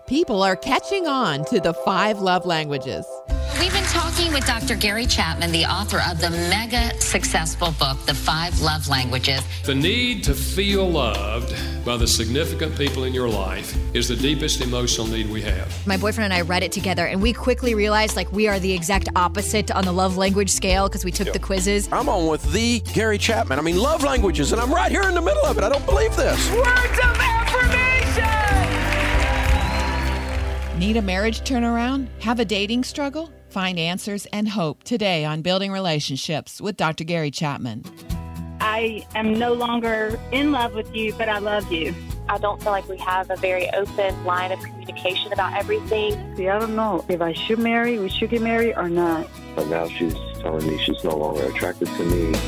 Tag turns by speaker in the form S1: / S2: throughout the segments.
S1: People are catching on to the 5 love languages.
S2: We've been talking with Dr. Gary Chapman, the author of the mega successful book, The 5 Love Languages.
S3: The need to feel loved by the significant people in your life is the deepest emotional need we have.
S4: My boyfriend and I read it together, and we quickly realized we are the exact opposite on the love language scale because we took the quizzes.
S5: I'm on with the Gary Chapman. Love languages, and I'm right here in the middle of it. I don't believe this.
S6: Words of affirmation!
S1: Need a marriage turnaround? Have a dating struggle? Find answers and hope today on Building Relationships with Dr. Gary Chapman.
S7: I am no longer in love with you, but I love you.
S8: I don't feel like we have a very open line of communication about everything.
S9: See, I don't know if we should get married or not.
S10: But now she's telling me she's no longer attracted to me.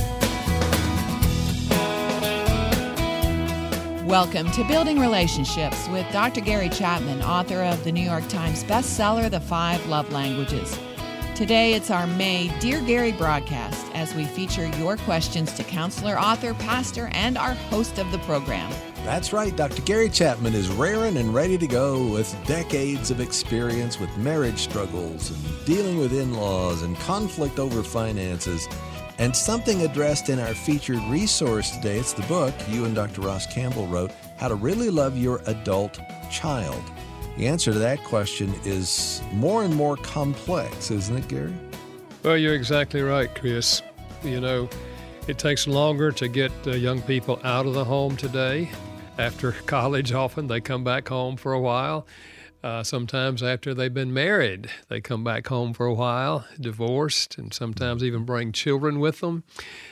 S1: Welcome to Building Relationships with Dr. Gary Chapman, author of the New York Times bestseller, The 5 Love Languages. Today, it's our May Dear Gary broadcast as we feature your questions to counselor, author, pastor, and our host of the program.
S11: That's right. Dr. Gary Chapman is raring and ready to go with decades of experience with marriage struggles and dealing with in-laws and conflict over finances. And something addressed in our featured resource today, it's the book you and Dr. Ross Campbell wrote, How to Really Love Your Adult Child. The answer to that question is more and more complex, isn't it, Gary?
S3: Well, you're exactly right, Chris. It takes longer to get young people out of the home today. After college, often they come back home for a while. Sometimes after they've been married, they come back home for a while, divorced, and sometimes even bring children with them.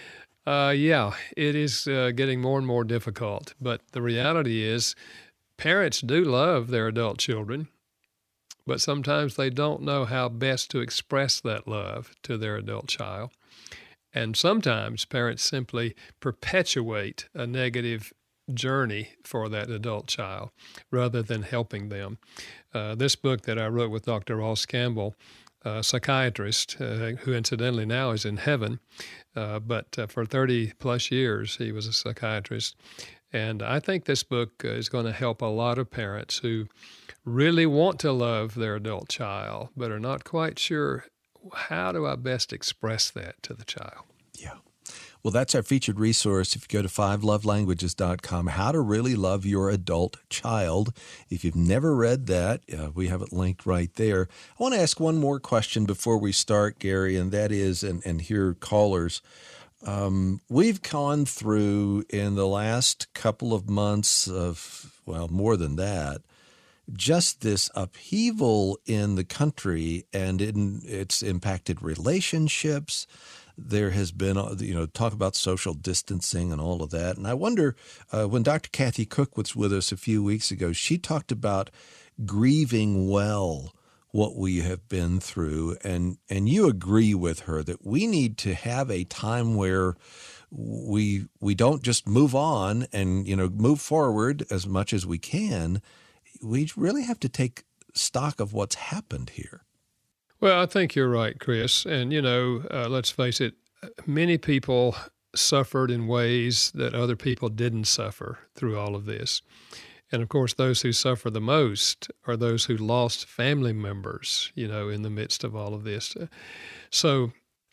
S3: It is getting more and more difficult. But the reality is parents do love their adult children, but sometimes they don't know how best to express that love to their adult child. And sometimes parents simply perpetuate a negative journey for that adult child rather than helping them. This book that I wrote with Dr. Ross Campbell, a psychiatrist who incidentally now is in heaven, but for 30 plus years he was a psychiatrist. And I think this book is going to help a lot of parents who really want to love their adult child but are not quite sure, how do I best express that to the child?
S11: Yeah. Well, that's our featured resource. If you go to 5lovelanguages.com, How to Really Love Your Adult Child. If you've never read that, we have it linked right there. I want to ask one more question before we start, Gary, and that is, and hear callers. We've gone through in the last couple of months of, more than that, just this upheaval in the country, and it's impacted relationships. There has been, talk about social distancing and all of that. And I wonder, when Dr. Kathy Cook was with us a few weeks ago, she talked about grieving well what we have been through. And you agree with her that we need to have a time where we don't just move on and, move forward as much as we can. We really have to take stock of what's happened here.
S3: Well, I think you're right, Chris. And, let's face it, many people suffered in ways that other people didn't suffer through all of this. And, of course, those who suffer the most are those who lost family members, in the midst of all of this. So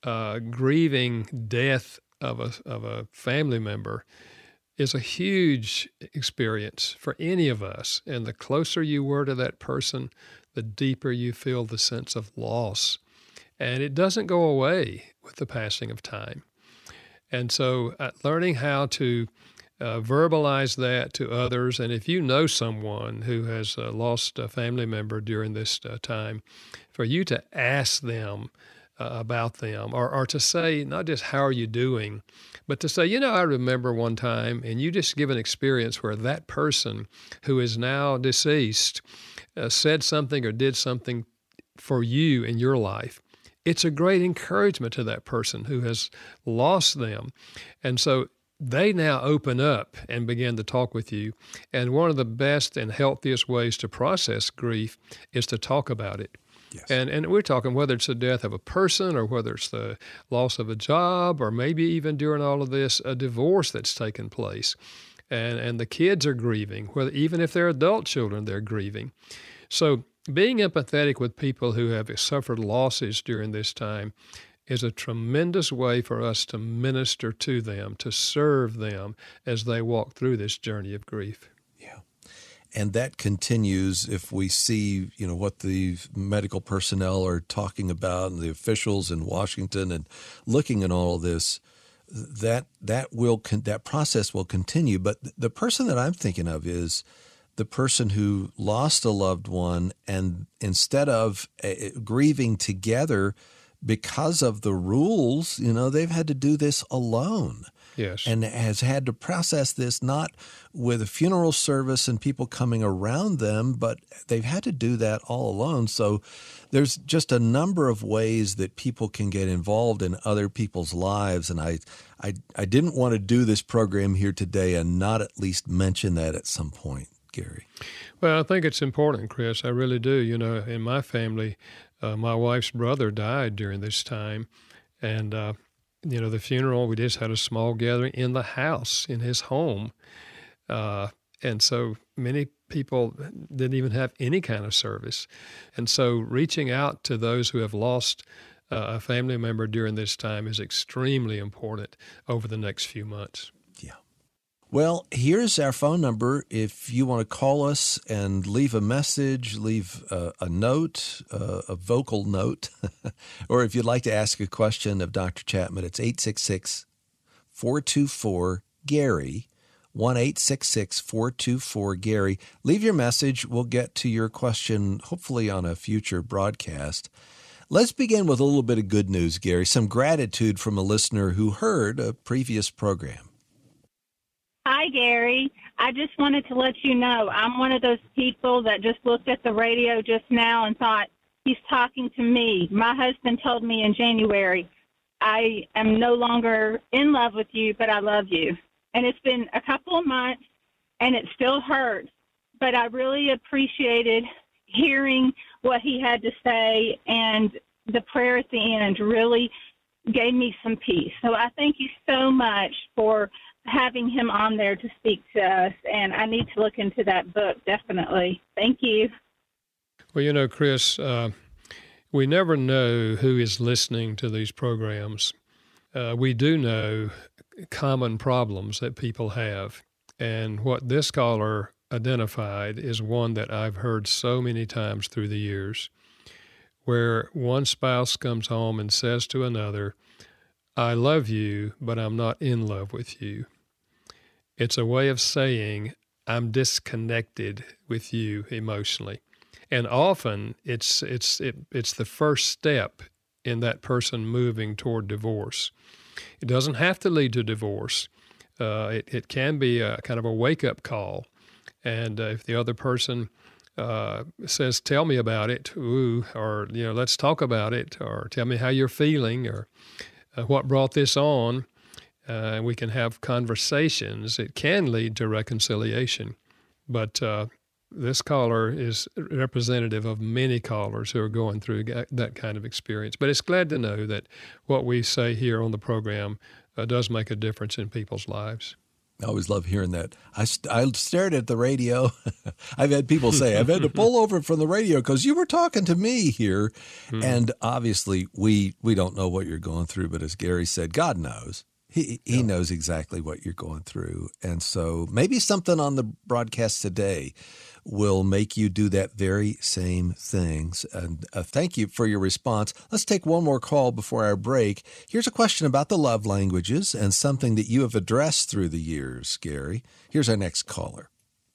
S3: grieving death of a family member is a huge experience for any of us. And the closer you were to that person, the deeper you feel the sense of loss. And it doesn't go away with the passing of time. And so learning how to verbalize that to others, and if you know someone who has lost a family member during this time, for you to ask them about them, or to say, not just how are you doing, but to say, I remember one time, and you just give an experience where that person who is now deceased said something or did something for you in your life. It's a great encouragement to that person who has lost them. And so they now open up and begin to talk with you. And one of the best and healthiest ways to process grief is to talk about it. Yes. And we're talking whether it's the death of a person or whether it's the loss of a job or maybe even during all of this, a divorce that's taken place. and the kids are grieving. Even if they're adult children, they're grieving. So being empathetic with people who have suffered losses during this time is a tremendous way for us to minister to them, to serve them as they walk through this journey of grief.
S11: Yeah. And that continues if we see, what the medical personnel are talking about and the officials in Washington and looking at all of this, that process will continue. But the person that I'm thinking of is the person who lost a loved one, and instead of grieving together because of the rules, they've had to do this alone.
S3: Yes.
S11: And has had to process this not with a funeral service and people coming around them, but they've had to do that all alone. So there's just a number of ways that people can get involved in other people's lives. And I didn't want to do this program here today and not at least mention that at some point, Gary.
S3: Well, I think it's important, Chris. I really do. In my family, my wife's brother died during this time. And, the funeral, we just had a small gathering in the house, in his home. And so many people didn't even have any kind of service. And so reaching out to those who have lost a family member during this time is extremely important over the next few months.
S11: Yeah. Well, here's our phone number. If you want to call us and leave a message, leave a note, a vocal note, or if you'd like to ask a question of Dr. Chapman, it's 866-424-GARY, 1-866-424-GARY. Leave your message. We'll get to your question hopefully on a future broadcast. Let's begin with a little bit of good news, Gary, some gratitude from a listener who heard a previous program.
S7: Hi, Gary. I just wanted to let you know I'm one of those people that just looked at the radio just now and thought, he's talking to me. My husband told me in January, I am no longer in love with you, but I love you. And it's been a couple of months, and it still hurts. But I really appreciated hearing what he had to say, and the prayer at the end really gave me some peace. So I thank you so much for having him on there to speak to us, and I need to look into that book, definitely. Thank you.
S3: Well, Chris, we never know who is listening to these programs. We do know common problems that people have, and what this caller identified is one that I've heard so many times through the years, where one spouse comes home and says to another, I love you, but I'm not in love with you. It's a way of saying, I'm disconnected with you emotionally. And often it's the first step in that person moving toward divorce. It doesn't have to lead to divorce. It can be a kind of a wake-up call. And if the other person says, tell me about it, or let's talk about it, or tell me how you're feeling, or what brought this on, and we can have conversations. It can lead to reconciliation. But this caller is representative of many callers who are going through that kind of experience. But it's glad to know that what we say here on the program does make a difference in people's lives.
S11: I always love hearing that. I stared at the radio. I've had people say, I've had to pull over from the radio because you were talking to me here. Mm-hmm. And obviously, we don't know what you're going through. But as Gary said, God knows. He knows exactly what you're going through. And so maybe something on the broadcast today will make you do that very same things. And thank you for your response. Let's take one more call before our break. Here's a question about the love languages and something that you have addressed through the years, Gary. Here's our next caller.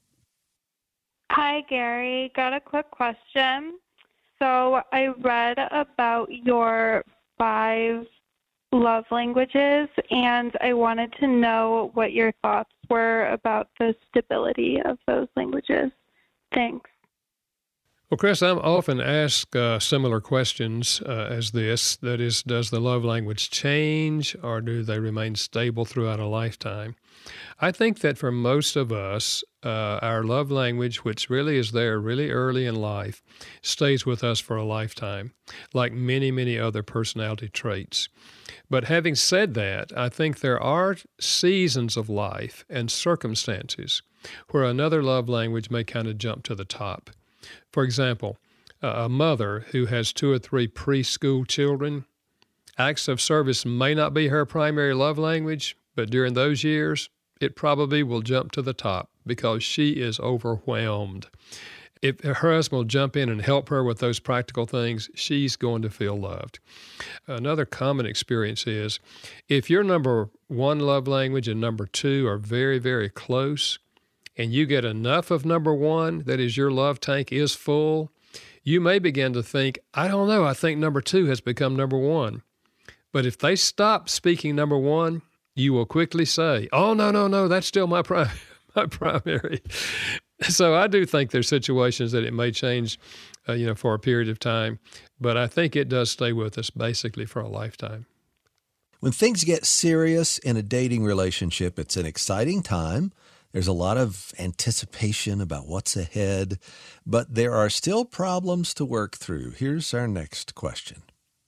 S12: Hi, Gary. Got a quick question. So I read about your 5 love languages, and I wanted to know what your thoughts were about the stability of those languages. Thanks.
S3: Well, Chris, I'm often asked similar questions as this. That is, does the love language change, or do they remain stable throughout a lifetime? I think that for most of us, our love language, which really is there really early in life, stays with us for a lifetime, like many, many other personality traits. But having said that, I think there are seasons of life and circumstances where another love language may kind of jump to the top. For example, a mother who has 2 or 3 preschool children, acts of service may not be her primary love language, but during those years, it probably will jump to the top because she is overwhelmed. If her husband will jump in and help her with those practical things, she's going to feel loved. Another common experience is if your number 1 love language and number 2 are very, very close, and you get enough of number 1, that is, your love tank is full, you may begin to think, I don't know, I think number 2 has become number 1. But if they stop speaking number 1, you will quickly say, oh, no, that's still my primary. So I do think there's situations that it may change, for a period of time, but I think it does stay with us basically for a lifetime.
S11: When things get serious in a dating relationship, it's an exciting time. There's a lot of anticipation about what's ahead, but there are still problems to work through. Here's our next question.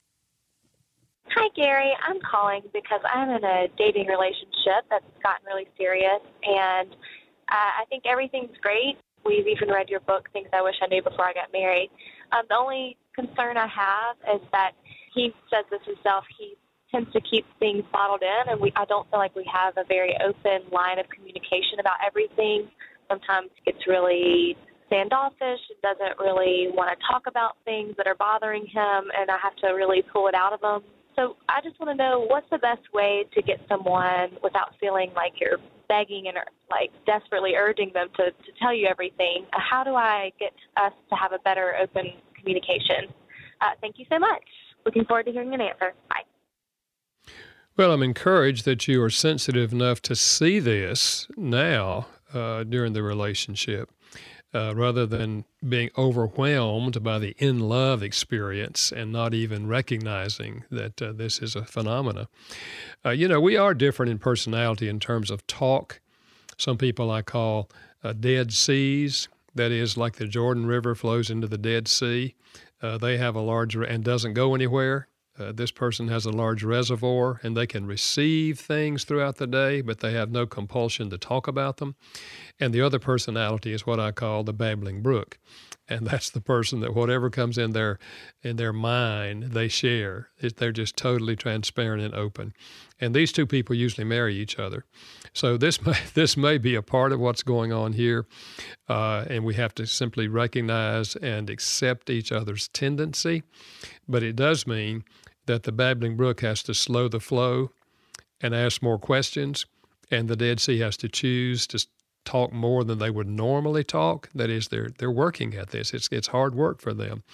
S8: Hi, Gary. I'm calling because I'm in a dating relationship that's gotten really serious, and I think everything's great. We've even read your book, Things I Wish I Knew Before I Got Married. The only concern I have is that he says this himself. He tends to keep things bottled in, and I don't feel like we have a very open line of communication about everything. Sometimes it's really standoffish and doesn't really want to talk about things that are bothering him, and I have to really pull it out of him. So I just want to know, what's the best way to get someone without feeling like you're begging and like desperately urging them to tell you everything? How do I get us to have a better open communication? Thank you so much. Looking forward to hearing an answer. Bye.
S3: Well, I'm encouraged that you are sensitive enough to see this now during the relationship. Rather than being overwhelmed by the in-love experience and not even recognizing that this is a phenomena. We are different in personality in terms of talk. Some people I call dead seas. That is, like the Jordan River flows into the Dead Sea. They have a large, and doesn't go anywhere. This person has a large reservoir, and they can receive things throughout the day, but they have no compulsion to talk about them. And the other personality is what I call the babbling brook. And that's the person that whatever comes in their mind, they share. They're just totally transparent and open. And these two people usually marry each other. So this may be a part of what's going on here, and we have to simply recognize and accept each other's tendency. But it does mean that the babbling brook has to slow the flow and ask more questions, and the Dead Sea has to choose to talk more than they would normally talk. That is, they're working at this. It's hard work for them.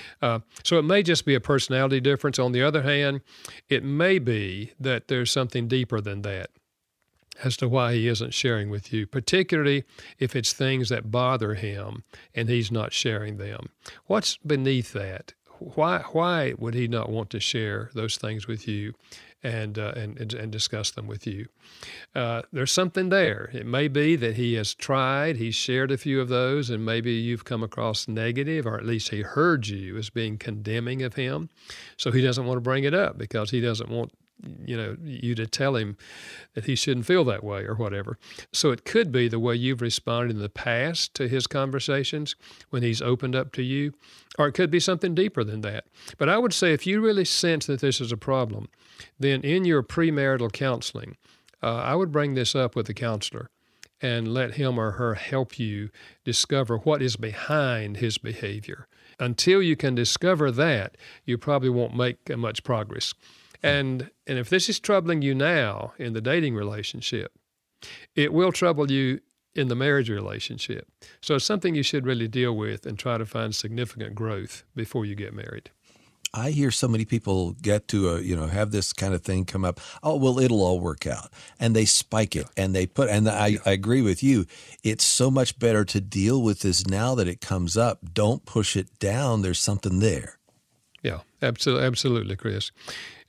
S3: So it may just be a personality difference. On the other hand, it may be that there's something deeper than that as to why he isn't sharing with you, particularly if it's things that bother him and he's not sharing them. What's beneath that? Why would he not want to share those things with you and discuss them with you? There's something there. It may be that he has tried, he's shared a few of those, and maybe you've come across negative, or at least he heard you as being condemning of him. So he doesn't want to bring it up because he doesn't want you to tell him that he shouldn't feel that way or whatever. So it could be the way you've responded in the past to his conversations when he's opened up to you, or it could be something deeper than that. But I would say if you really sense that this is a problem, then in your premarital counseling, I would bring this up with the counselor and let him or her help you discover what is behind his behavior. Until you can discover that, you probably won't make much progress. And if this is troubling you now in the dating relationship, it will trouble you in the marriage relationship. So it's something you should really deal with and try to find significant growth before you get married.
S11: I hear so many people get to have this kind of thing come up. Oh, well, it'll all work out, and they spike it, and they put. And I agree with you. It's so much better to deal with this now that it comes up. Don't push it down. There's something there.
S3: Yeah, absolutely, Chris.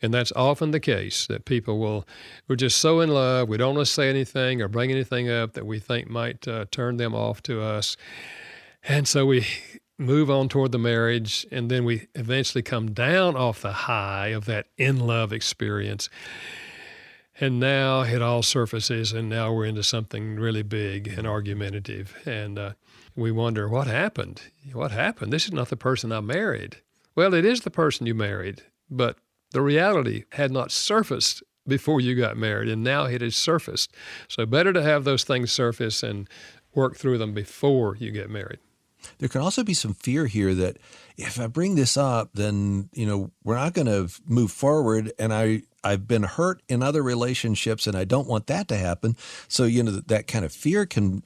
S3: And that's often the case, that we're just so in love, we don't want to say anything or bring anything up that we think might turn them off to us. And so we move on toward the marriage, and then we eventually come down off the high of that in-love experience. And now it all surfaces, and now we're into something really big and argumentative. And we wonder, what happened? What happened? This is not the person I married. Well, it is the person you married, but the reality had not surfaced before you got married, and now it has surfaced. So better to have those things surface and work through them before you get married.
S11: There can also be some fear here that if I bring this up, then, we're not going to move forward. And I've been hurt in other relationships, and I don't want that to happen. So, that kind of fear can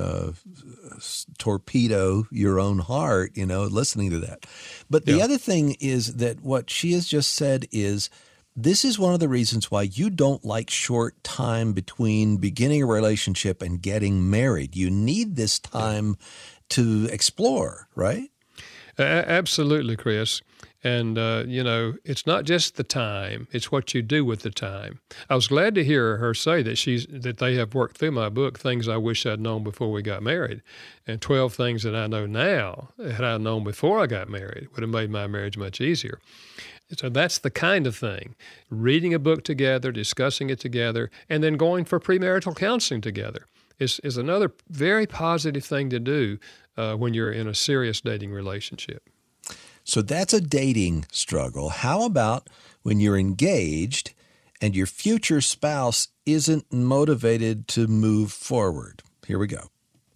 S11: torpedo your own heart, listening to that. But the other thing is that what she has just said is, this is one of the reasons why you don't like short time between beginning a relationship and getting married. You need this time to explore, right?
S3: Absolutely, Chris. And, it's not just the time, it's what you do with the time. I was glad to hear her say that they have worked through my book, Things I Wish I'd Known Before We Got Married, and 12 things that I know now, had I known before I got married, would have made my marriage much easier. So that's the kind of thing. Reading a book together, discussing it together, and then going for premarital counseling together is another very positive thing to do when you're in a serious dating relationship.
S11: So that's a dating struggle. How about when you're engaged and your future spouse isn't motivated to move forward? Here we go.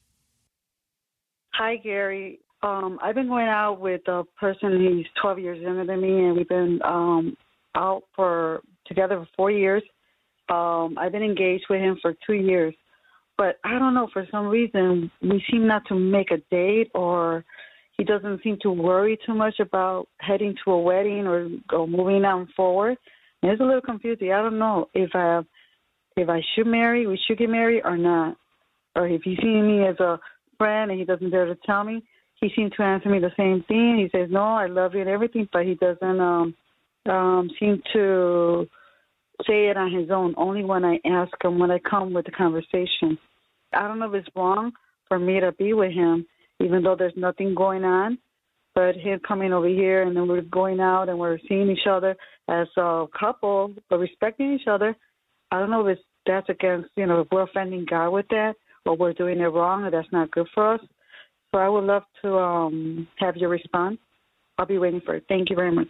S9: Hi, Gary. I've been going out with a person, he's 12 years younger than me, and we've been out together for 4 years. I've been engaged with him for 2 years. But I don't know, for some reason, we seem not to make a date, or he doesn't seem to worry too much about heading to a wedding or moving on forward. And it's a little confusing. I don't know if I should marry, we should get married or not. Or if he's seeing me as a friend and he doesn't dare to tell me. He seems to answer me the same thing. He says, no, I love you and everything, but he doesn't seem to say it on his own, only when I ask him, when I come with the conversation. I don't know if it's wrong for me to be with him, even though there's nothing going on, but him coming over here and then we're going out and we're seeing each other as a couple, but respecting each other. I don't know if that's against, if we're offending God with that, or we're doing it wrong, or that's not good for us. So I would love to have your response. I'll be waiting for it. Thank you very much.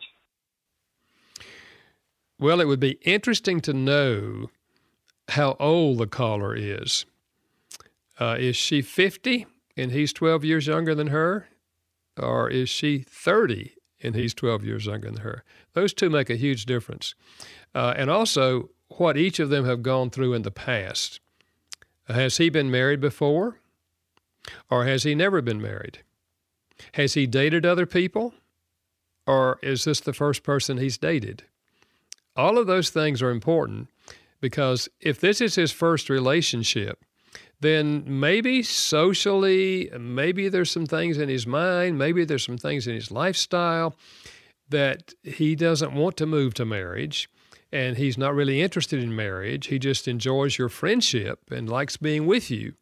S3: Well, it would be interesting to know how old the caller is. Is she 50 and he's 12 years younger than her? Or is she 30 and he's 12 years younger than her? Those two make a huge difference. And also, what each of them have gone through in the past. Has he been married before? Or has he never been married? Has he dated other people? Or is this the first person he's dated? All of those things are important, because if this is his first relationship, then maybe socially, maybe there's some things in his mind, maybe there's some things in his lifestyle that he doesn't want to move to marriage, and he's not really interested in marriage. He just enjoys your friendship and likes being with you.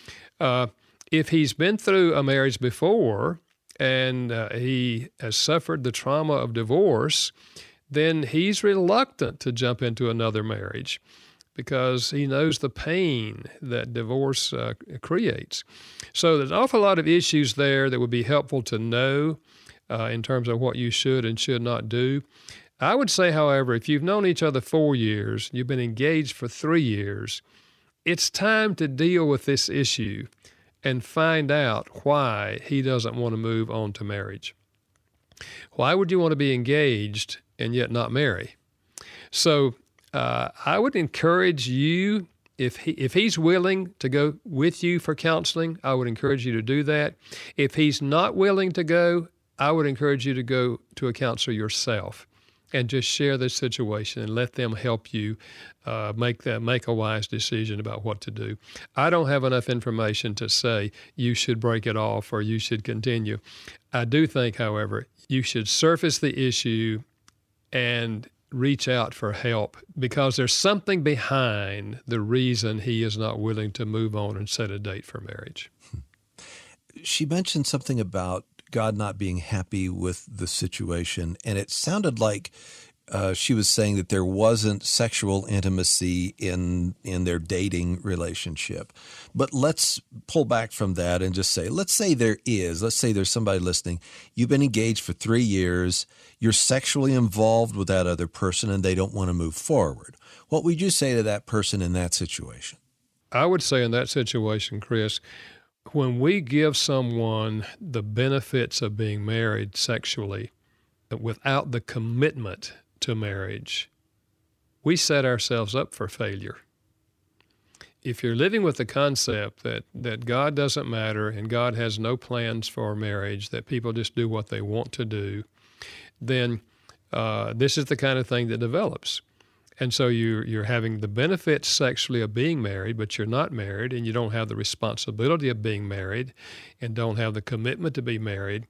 S3: If he's been through a marriage before and he has suffered the trauma of divorce, then he's reluctant to jump into another marriage because he knows the pain that divorce creates. So there's an awful lot of issues there that would be helpful to know in terms of what you should and should not do. I would say, however, if you've known each other 4 years, you've been engaged for 3 years, it's time to deal with this issue and find out why he doesn't want to move on to marriage. Why would you want to be engaged and yet not marry? So I would encourage you, if he's willing to go with you for counseling, I would encourage you to do that. If he's not willing to go, I would encourage you to go to a counselor yourself and just share this situation and let them help you make a wise decision about what to do. I don't have enough information to say you should break it off or you should continue. I do think, however, you should surface the issue and reach out for help because there's something behind the reason he is not willing to move on and set a date for marriage.
S11: She mentioned something about God not being happy with the situation, and it sounded like she was saying that there wasn't sexual intimacy in their dating relationship. But let's pull back from that and just say, let's say there is. Let's say there's somebody listening. You've been engaged for 3 years. You're sexually involved with that other person, and they don't want to move forward. What would you say to that person in that situation?
S3: I would say in that situation, Chris, when we give someone the benefits of being married sexually without the commitment to marriage, we set ourselves up for failure. If you're living with the concept that God doesn't matter and God has no plans for marriage, that people just do what they want to do, then this is the kind of thing that develops. And so you're having the benefits sexually of being married, but you're not married, and you don't have the responsibility of being married and don't have the commitment to be married.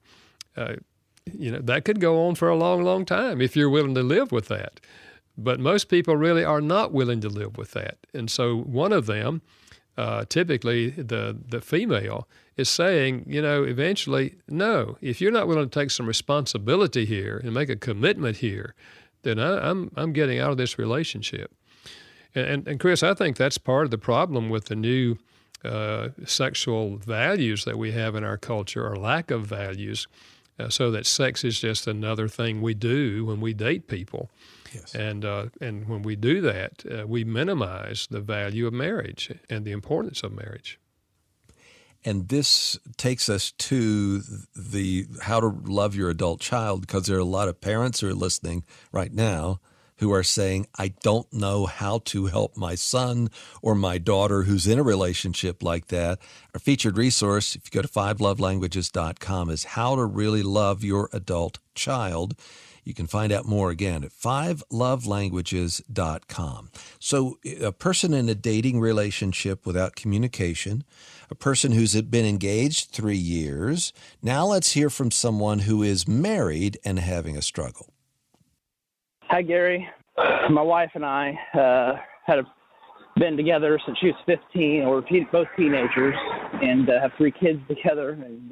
S3: That could go on for a long, long time if you're willing to live with that. But most people really are not willing to live with that. And so one of them, typically the female, is saying, eventually, no, if you're not willing to take some responsibility here and make a commitment here, then I'm getting out of this relationship. And Chris, I think that's part of the problem with the new sexual values that we have in our culture, or lack of values, so that sex is just another thing we do when we date people.
S11: Yes.
S3: And when we do that, we minimize the value of marriage and the importance of marriage.
S11: And this takes us to the how to love your adult child, because there are a lot of parents who are listening right now who are saying, I don't know how to help my son or my daughter who's in a relationship like that. Our featured resource, if you go to 5lovelanguages.com, is How to Really Love Your Adult Child. You can find out more again at 5lovelanguages.com. So a person in a dating relationship without communication, a person who's been engaged 3 years. Now let's hear from someone who is married and having a struggle.
S13: Hi, Gary. My wife and I been together since she was 15. We're both teenagers and have 3 kids together.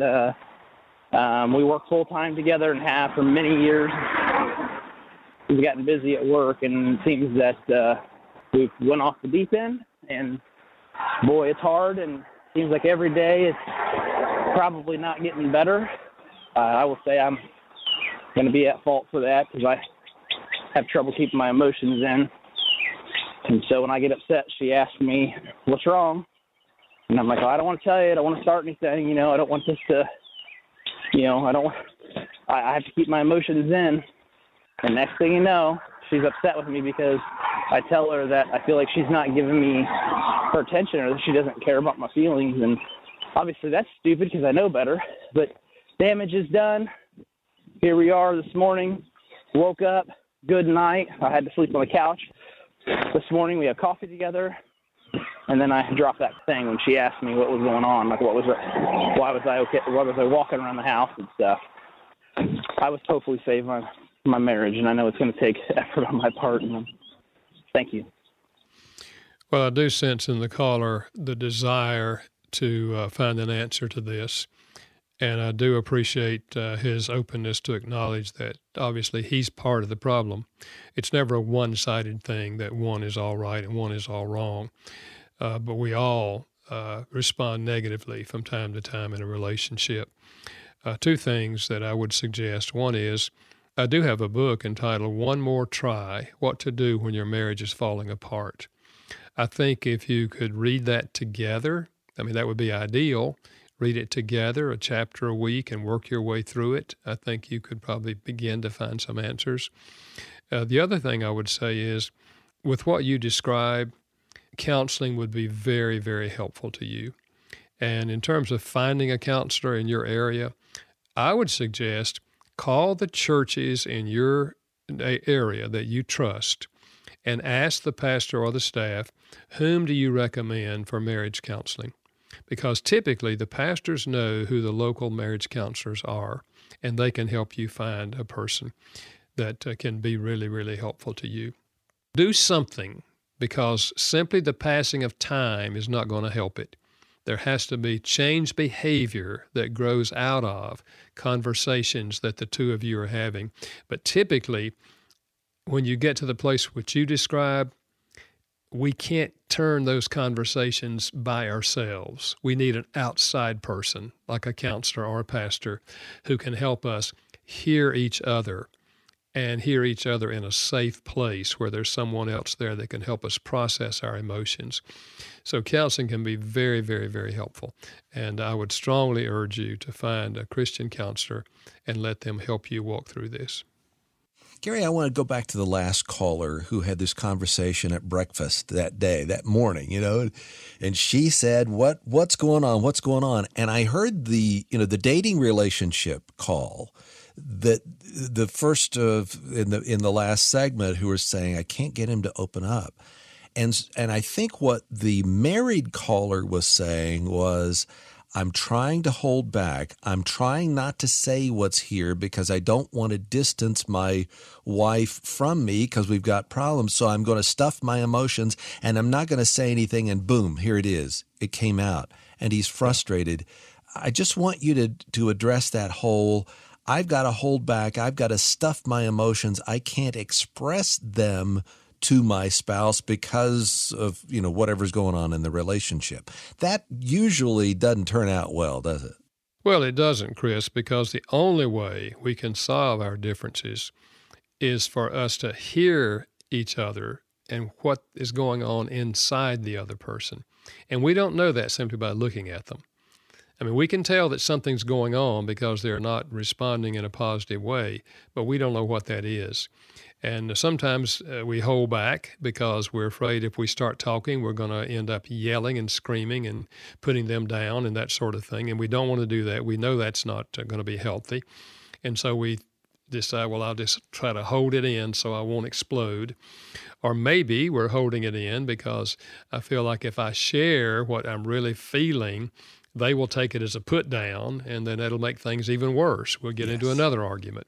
S13: And we work full-time together and have for many years. We've gotten busy at work, and it seems that we've went off the deep end. And, boy, it's hard, and it seems like every day it's probably not getting better. I will say I'm going to be at fault for that because I have trouble keeping my emotions in. And so when I get upset, she asks me, what's wrong? And I'm like, I don't want to tell you. I don't want to start anything. I don't want this to, I have to keep my emotions in. And next thing you know, she's upset with me because I tell her that I feel like she's not giving me her attention, or that she doesn't care about my feelings. And obviously that's stupid because I know better. But damage is done. Here we are this morning. Woke up. Good night. I had to sleep on the couch. This morning we had coffee together, and then I dropped that thing when she asked me what was going on, like why was I okay? Why was I walking around the house and stuff? I was hopefully save my marriage, and I know it's going to take effort on my part. And thank you.
S3: Well, I do sense in the caller the desire to find an answer to this. And I do appreciate his openness to acknowledge that obviously he's part of the problem. It's never a one-sided thing that one is all right and one is all wrong. But we all respond negatively from time to time in a relationship. 2 things that I would suggest. One is, I do have a book entitled One More Try, What to Do When Your Marriage is Falling Apart. I think if you could read that together, that would be ideal. Read it together, a chapter a week, and work your way through it. I think you could probably begin to find some answers. The other thing I would say is, with what you describe, counseling would be very, very helpful to you. And in terms of finding a counselor in your area, I would suggest call the churches in your area that you trust and ask the pastor or the staff, whom do you recommend for marriage counseling? Because typically the pastors know who the local marriage counselors are, and they can help you find a person. that can be really, really helpful to you. Do something, because simply the passing of time is not going to help it. There has to be changed behavior that grows out of conversations that the two of you are having. But typically, when you get to the place which you describe, we can't turn those conversations by ourselves. We need an outside person, like a counselor or a pastor, who can help us hear each other and hear each other in a safe place where there's someone else there that can help us process our emotions. So counseling can be very, very, very helpful. And I would strongly urge you to find a Christian counselor and let them help you walk through this.
S11: Gary, I want to go back to the last caller who had this conversation at breakfast that day, that morning, and she said, what's going on? What's going on? And I heard the dating relationship call that the first in the last segment who were saying, I can't get him to open up. And I think what the married caller was saying was, I'm trying to hold back. I'm trying not to say what's here because I don't want to distance my wife from me because we've got problems. So I'm going to stuff my emotions and I'm not going to say anything. And boom, here it is. It came out and he's frustrated. I just want you to address that whole, I've got to hold back. I've got to stuff my emotions. I can't express them to my spouse because of, whatever's going on in the relationship. That usually doesn't turn out well, does it?
S3: Well, it doesn't, Chris, because the only way we can solve our differences is for us to hear each other and what is going on inside the other person. And we don't know that simply by looking at them. I mean, we can tell that something's going on because they're not responding in a positive way, but we don't know what that is. And sometimes we hold back because we're afraid if we start talking, we're going to end up yelling and screaming and putting them down and that sort of thing. And we don't want to do that. We know that's not going to be healthy. And so we decide, well, I'll just try to hold it in so I won't explode. Or maybe we're holding it in because I feel like if I share what I'm really feeling, they will take it as a put down, and then that'll make things even worse. We'll get into another argument.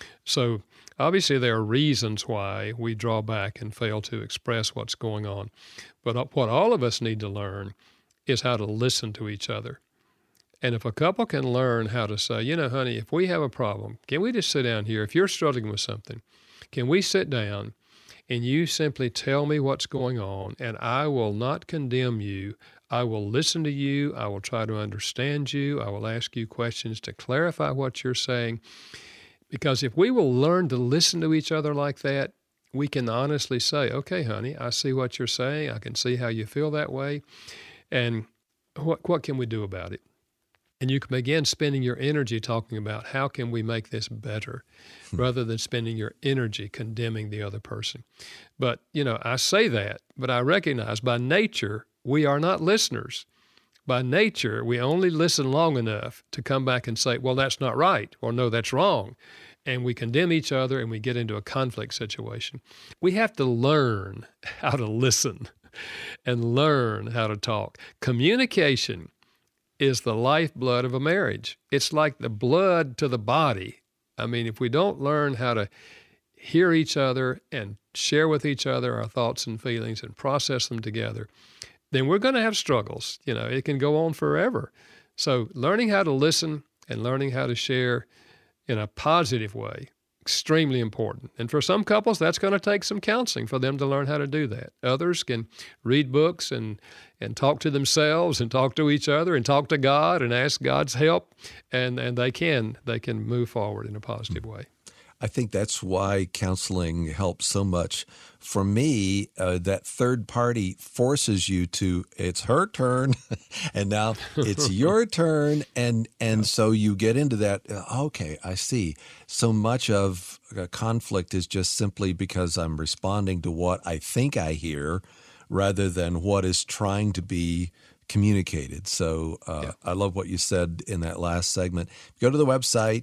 S3: So obviously, there are reasons why we draw back and fail to express what's going on. But what all of us need to learn is how to listen to each other. And if a couple can learn how to say, honey, if we have a problem, can we just sit down here? If you're struggling with something, can we sit down and you simply tell me what's going on, and I will not condemn you. I will listen to you. I will try to understand you. I will ask you questions to clarify what you're saying. Because if we will learn to listen to each other like that, we can honestly say, okay, honey, I see what you're saying. I can see how you feel that way. And what can we do about it? And you can begin spending your energy talking about how can we make this better rather than spending your energy condemning the other person. But, I say that, but I recognize by nature, we are not listeners. By nature, we only listen long enough to come back and say, well, that's not right, or no, that's wrong. And we condemn each other and we get into a conflict situation. We have to learn how to listen and learn how to talk. Communication is the lifeblood of a marriage. It's like the blood to the body. I mean, if we don't learn how to hear each other and share with each other our thoughts and feelings and process them together, then we're going to have struggles. It can go on forever. So learning how to listen and learning how to share in a positive way, extremely important. And for some couples, that's going to take some counseling for them to learn how to do that. Others can read books and talk to themselves and talk to each other and talk to God and ask God's help, and they can move forward in a positive way.
S11: I think that's why counseling helps so much. For me, that third party forces you to, it's her turn, and now it's your turn. And so you get into that, okay, I see. So much of conflict is just simply because I'm responding to what I think I hear rather than what is trying to be communicated. So I love what you said in that last segment. Go to the website,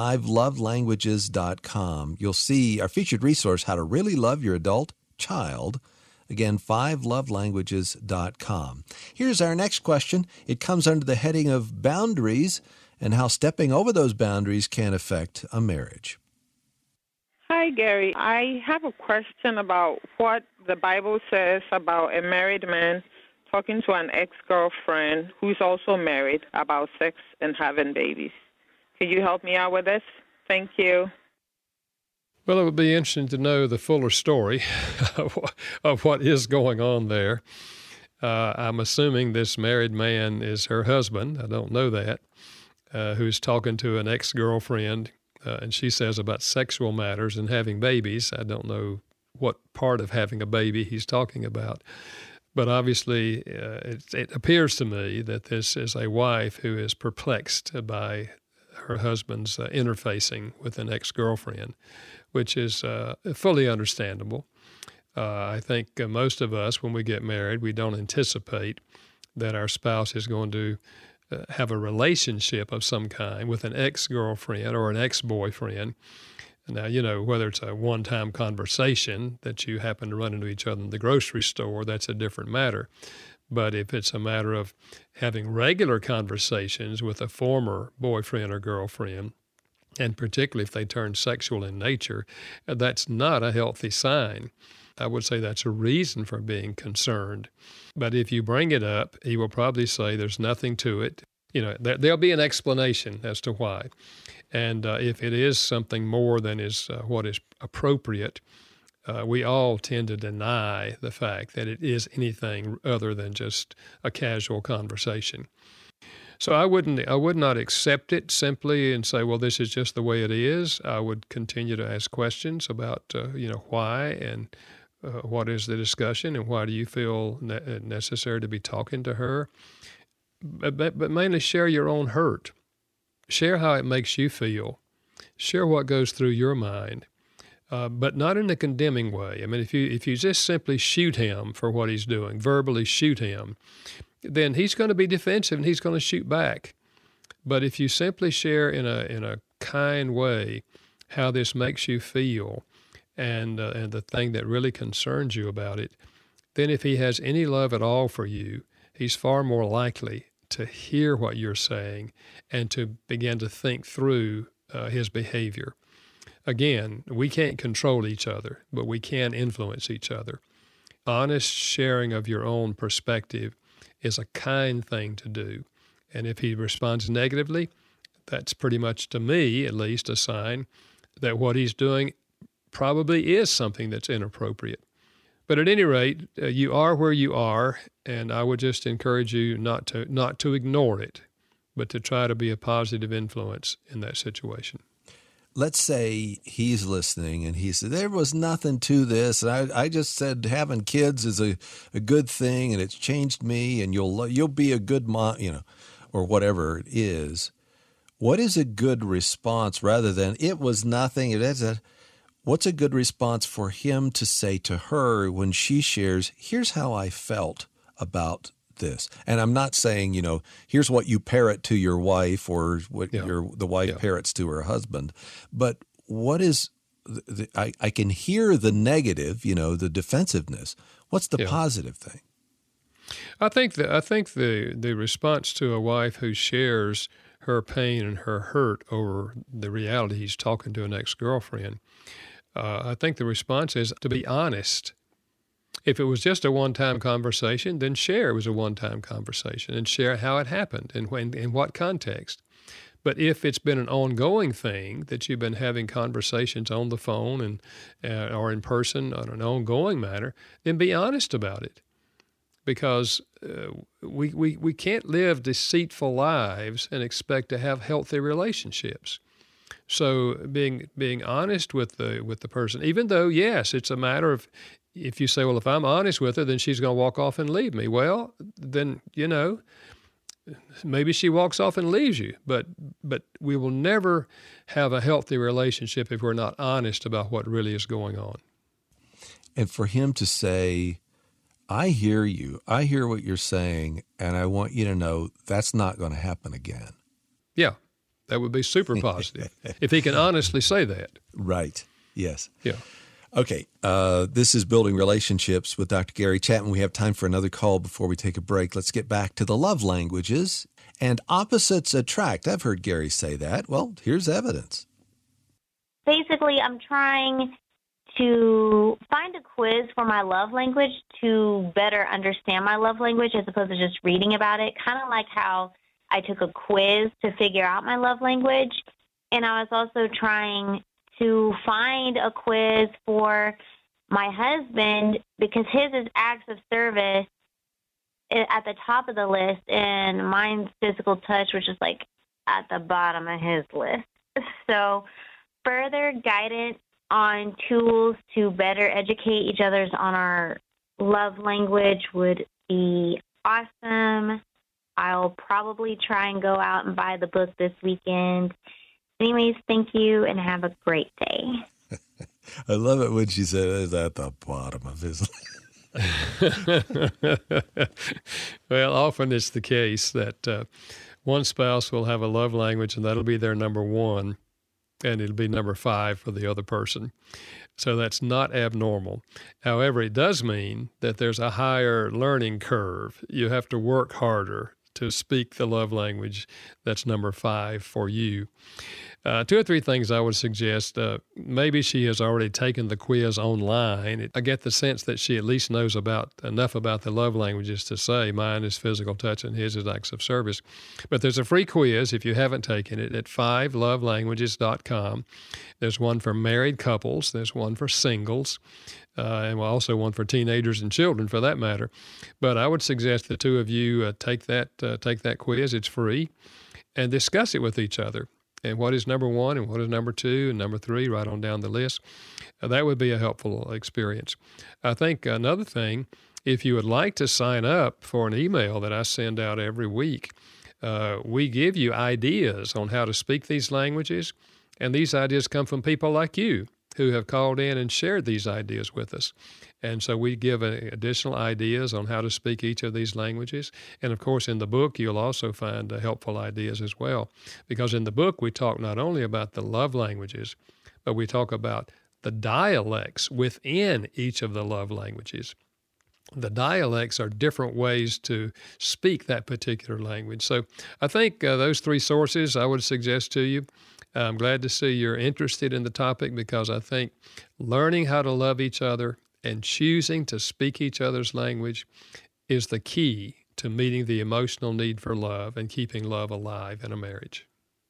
S11: 5lovelanguages.com. You'll see our featured resource, How to Really Love Your Adult Child. Again, 5lovelanguages.com. Here's our next question. It comes under the heading of boundaries and how stepping over those boundaries can affect a marriage.
S12: Hi,
S14: Gary. I have a question about what the Bible says about a married man talking to an ex-girlfriend who's also married about sex and having babies. Could you help me out with this? Thank you.
S3: Well, it would be interesting to know the fuller story of what is going on there. I'm assuming this married man is her husband. I don't know that. Who's talking to an ex-girlfriend, and she says about sexual matters and having babies. I don't know what part of having a baby he's talking about. But obviously, it appears to me that this is a wife who is perplexed by her husband's interfacing with an ex-girlfriend, which is fully understandable. I think most of us, when we get married, we don't anticipate that our spouse is going to have a relationship of some kind with an ex-girlfriend or an ex-boyfriend. Now, you know, whether it's a one-time conversation that you happen to run into each other in the grocery store, that's a different matter. But if it's a matter of having regular conversations with a former boyfriend or girlfriend, and particularly if they turn sexual in nature, that's not a healthy sign. I would say that's a reason for being concerned. But if you bring it up, he will probably say there's nothing to it. You know, there'll be an explanation as to why. And if it is something more than is what is appropriate, we all tend to deny the fact that it is anything other than just a casual conversation. So I would not accept it simply and say, well, this is just the way it is. I would continue to ask questions about, why and what is the discussion and why do you feel necessary to be talking to her. But mainly share your own hurt. Share how it makes you feel. Share what goes through your mind, but not in a condemning way. I mean, if you just simply shoot him for what he's doing, verbally shoot him, then he's going to be defensive and he's going to shoot back. But if you simply share in a kind way how this makes you feel and the thing that really concerns you about it, then if he has any love at all for you, he's far more likely to hear what you're saying and to begin to think through his behavior. Again, we can't control each other, but we can influence each other. Honest sharing of your own perspective is a kind thing to do. And if he responds negatively, that's pretty much, to me at least, a sign that what he's doing probably is something that's inappropriate. But at any rate, you are where you are, and I would just encourage you not to ignore it, but to try to be a positive influence in that situation.
S11: Let's say he's listening and he said, there was nothing to this. And I just said having kids is a good thing and it's changed me and you'll be a good mom, or whatever it is. What is a good response rather than it was nothing? What's a good response for him to say to her when she shares, here's how I felt about this? And I'm not saying, here's what you parrot to your wife or what the wife parrots to her husband. But what is, I can hear the negative, the defensiveness. What's the positive thing?
S3: I think the response to a wife who shares her pain and her hurt over the reality he's talking to an ex-girlfriend, I think the response is to be honest. If it was just a one-time conversation, then share it was a one-time conversation and share how it happened and when, in what context. But if it's been an ongoing thing that you've been having conversations on the phone and or in person on an ongoing matter, then be honest about it. Because we can't live deceitful lives and expect to have healthy relationships. So being honest with the person, even though, yes, it's a matter of, if you say, well, if I'm honest with her, then she's going to walk off and leave me. Well, then, maybe she walks off and leaves you. But we will never have a healthy relationship if we're not honest about what really is going on.
S11: And for him to say, I hear you, I hear what you're saying, and I want you to know that's not going to happen again.
S3: Yeah, that would be super positive if he can honestly say that.
S11: Right, yes.
S3: Yeah.
S11: Okay, this is Building Relationships with Dr. Gary Chapman. We have time for another call before we take a break. Let's get back to the love languages. And opposites attract. I've heard Gary say that. Well, here's evidence.
S8: Basically, I'm trying to find a quiz for my love language to better understand my love language as opposed to just reading about it, kind of like how I took a quiz to figure out my love language. And I was also trying to find a quiz for my husband because his is acts of service at the top of the list, and mine's physical touch, which is like at the bottom of his list. So further guidance on tools to better educate each other on our love language would be awesome. I'll probably try and go out and buy the book this weekend. Anyways, thank you and have a great day.
S11: I love it when she said it's at the bottom of his
S3: Well, often it's the case that one spouse will have a love language and that'll be their number one, and it'll be number 5 for the other person. So that's not abnormal. However, it does mean that there's a higher learning curve. You have to work harder to speak the love language that's number 5 for you. 2 or 3 things I would suggest. Maybe she has already taken the quiz online. I get the sense that she at least knows enough about the love languages to say mine is physical touch and his is acts of service. But there's a free quiz if you haven't taken it at 5lovelanguages.com. There's one for married couples. There's one for singles. And also one for teenagers and children, for that matter. But I would suggest the 2 of you take that quiz. It's free, and discuss it with each other. And what is number 1 and what is number 2 and number 3, right on down the list. That would be a helpful experience. I think another thing, if you would like to sign up for an email that I send out every week, we give you ideas on how to speak these languages, and these ideas come from people like you who have called in and shared these ideas with us. And so we give additional ideas on how to speak each of these languages. And of course, in the book, you'll also find helpful ideas as well. Because in the book, we talk not only about the love languages, but we talk about the dialects within each of the love languages. The dialects are different ways to speak that particular language. So I think those 3 sources I would suggest to you. I'm glad to see you're interested in the topic, because I think learning how to love each other and choosing to speak each other's language is the key to meeting the emotional need for love and keeping love alive in a marriage.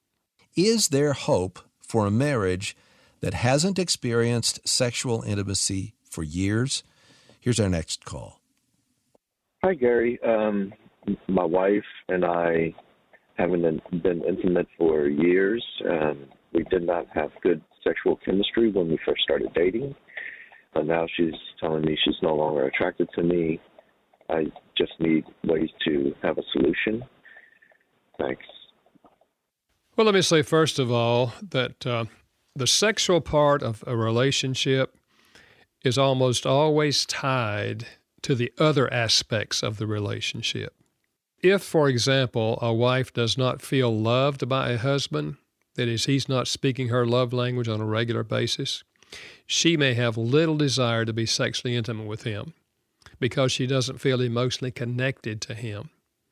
S11: Is there hope for a marriage that hasn't experienced sexual intimacy for years? Here's our next call.
S10: Hi, Gary. My wife and I haven't been intimate for years. We did not have good sexual chemistry when we first started dating. Now she's telling me she's no longer attracted to me. I just need ways to have a solution. Thanks.
S3: Well, let me say first of all that the sexual part of a relationship is almost always tied to the other aspects of the relationship. If, for example, a wife does not feel loved by a husband, that is, he's not speaking her love language on a regular basis, she may have little desire to be sexually intimate with him because she doesn't feel emotionally connected to him.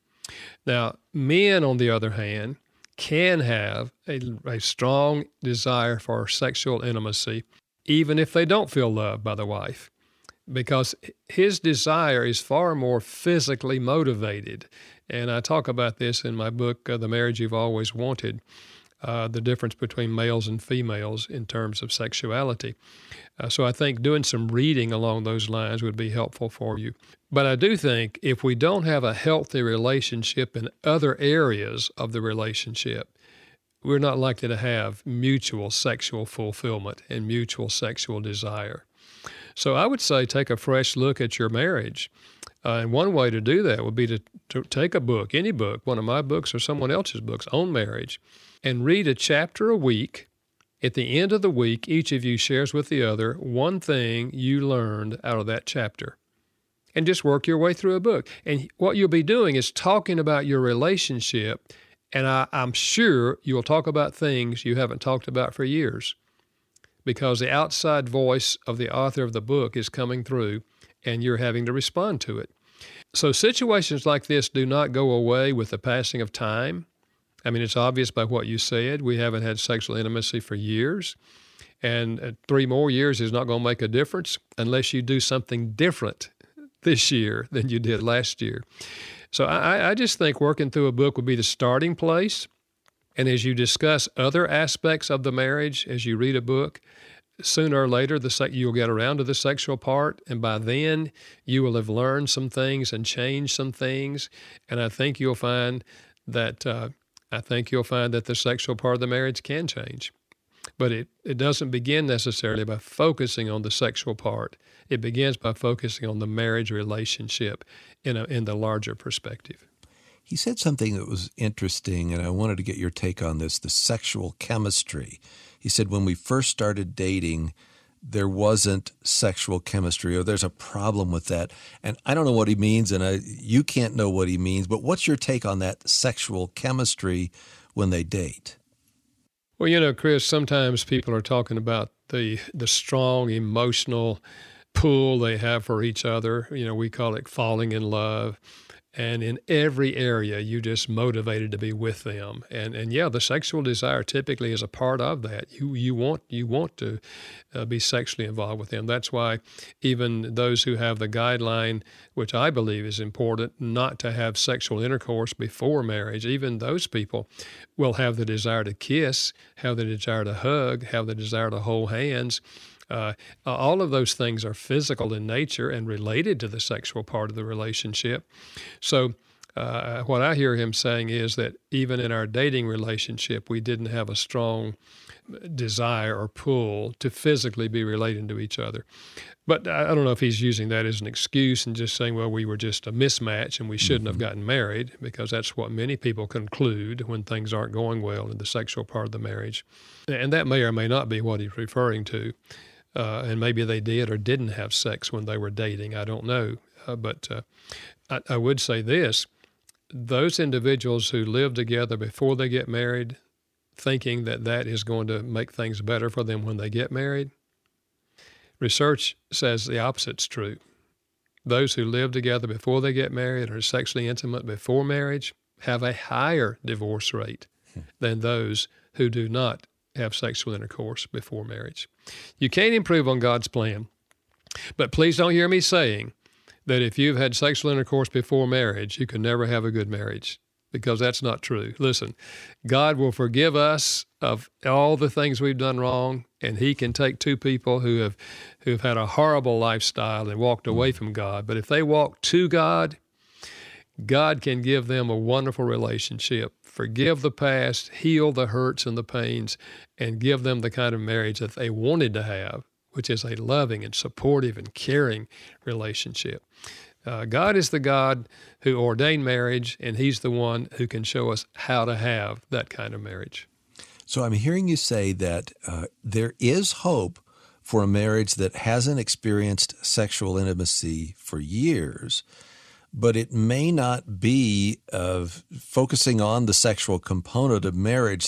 S3: Now, men, on the other hand, can have a strong desire for sexual intimacy even if they don't feel loved by the wife, because his desire is far more physically motivated. And I talk about this in my book, The Marriage You've Always Wanted, the difference between males and females in terms of sexuality. So I think doing some reading along those lines would be helpful for you. But I do think if we don't have a healthy relationship in other areas of the relationship, we're not likely to have mutual sexual fulfillment and mutual sexual desire. So I would say take a fresh look at your marriage. And one way to do that would be to take a book, any book, one of my books or someone else's books on marriage, and read a chapter a week. At the end of the week, each of you shares with the other one thing you learned out of that chapter. And just work your way through a book. And what you'll be doing is talking about your relationship, and I'm sure you'll talk about things you haven't talked about for years, because the outside voice of the author of the book is coming through, and you're having to respond to it. So situations like this do not go away with the passing of time. I mean, it's obvious by what you said. We haven't had sexual intimacy for years. And 3 more years is not going to make a difference unless you do something different this year than you did last year. So I just think working through a book would be the starting place. And as you discuss other aspects of the marriage, as you read a book, sooner or later you'll get around to the sexual part, and by then you will have learned some things and changed some things. And I think you'll find that the sexual part of the marriage can change. But it doesn't begin necessarily by focusing on the sexual part. It begins by focusing on the marriage relationship in the larger perspective.
S11: He said something that was interesting, and I wanted to get your take on this, the sexual chemistry. He said when we first started dating, there wasn't sexual chemistry, or there's a problem with that. And I don't know what he means, and you can't know what he means, but what's your take on that sexual chemistry when they date?
S3: Well, Chris, sometimes people are talking about the strong emotional pull they have for each other. We call it falling in love. And in every area, you're just motivated to be with them. And yeah, the sexual desire typically is a part of that. You want to be sexually involved with them. That's why even those who have the guideline, which I believe is important, not to have sexual intercourse before marriage, even those people will have the desire to kiss, have the desire to hug, have the desire to hold hands. All of those things are physical in nature and related to the sexual part of the relationship. So what I hear him saying is that even in our dating relationship, we didn't have a strong desire or pull to physically be relating to each other. But I don't know if he's using that as an excuse and just saying, well, we were just a mismatch and we shouldn't have gotten married, because that's what many people conclude when things aren't going well in the sexual part of the marriage. And that may or may not be what he's referring to. And maybe they did or didn't have sex when they were dating. I don't know. But I would say this. Those individuals who live together before they get married, thinking that is going to make things better for them when they get married, research says the opposite's true. Those who live together before they get married or are sexually intimate before marriage have a higher divorce rate than those who do not have sexual intercourse before marriage. You can't improve on God's plan, but please don't hear me saying that if you've had sexual intercourse before marriage, you can never have a good marriage, because that's not true. Listen, God will forgive us of all the things we've done wrong, and He can take two people who've had a horrible lifestyle and walked away from God. But if they walk to God, God can give them a wonderful relationship, forgive the past, heal the hurts and the pains, and give them the kind of marriage that they wanted to have, which is a loving and supportive and caring relationship. God is the God who ordained marriage, and He's the one who can show us how to have that kind of marriage.
S11: So I'm hearing you say that there is hope for a marriage that hasn't experienced sexual intimacy for years, but it may not be focusing on the sexual component of marriage.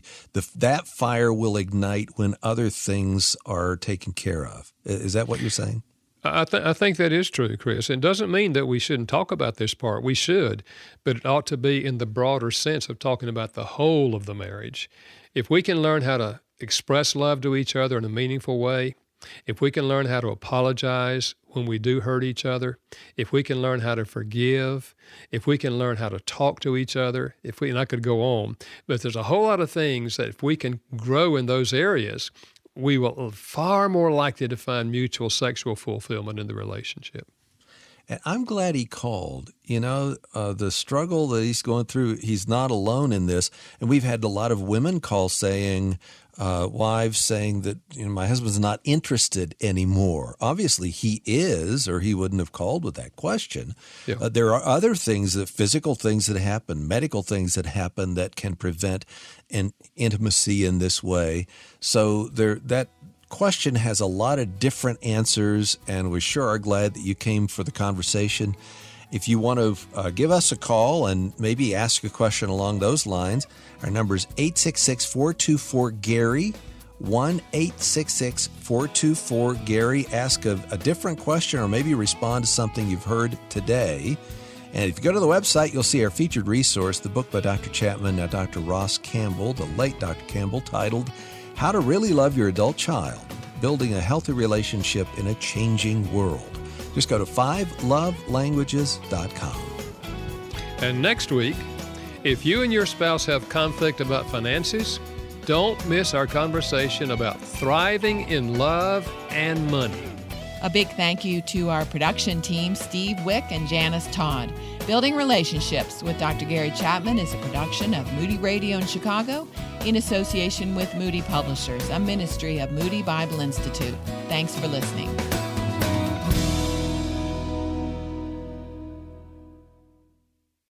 S11: That fire will ignite when other things are taken care of. Is that what you're saying?
S3: I think that is true, Chris. It doesn't mean that we shouldn't talk about this part. We should, but it ought to be in the broader sense of talking about the whole of the marriage. If we can learn how to express love to each other in a meaningful way, if we can learn how to apologize when we do hurt each other, if we can learn how to forgive, if we can learn how to talk to each other, and I could go on, but there's a whole lot of things that if we can grow in those areas, we will far more likely to find mutual sexual fulfillment in the relationship.
S11: And I'm glad he called. The struggle that he's going through, he's not alone in this. And we've had a lot of women call saying, wives saying that my husband's not interested anymore. Obviously he is, or he wouldn't have called with that question. Yeah. There are other things, physical things that happen, medical things that happen that can prevent an intimacy in this way. So that question has a lot of different answers, and we sure are glad that you came for the conversation. If you want to give us a call and maybe ask a question along those lines, our number is 866-424-GARY, 1-866-424-GARY. Ask a different question or maybe respond to something you've heard today. And if you go to the website, you'll see our featured resource, the book by Dr. Chapman, Dr. Ross Campbell, the late Dr. Campbell, titled How to Really Love Your Adult Child, Building a Healthy Relationship in a Changing World. Just go to 5lovelanguages.com.
S3: And next week, if you and your spouse have conflict about finances, don't miss our conversation about thriving in love and money.
S1: A big thank you to our production team, Steve Wick and Janice Todd. Building Relationships with Dr. Gary Chapman is a production of Moody Radio in Chicago in association with Moody Publishers, a ministry of Moody Bible Institute. Thanks for listening.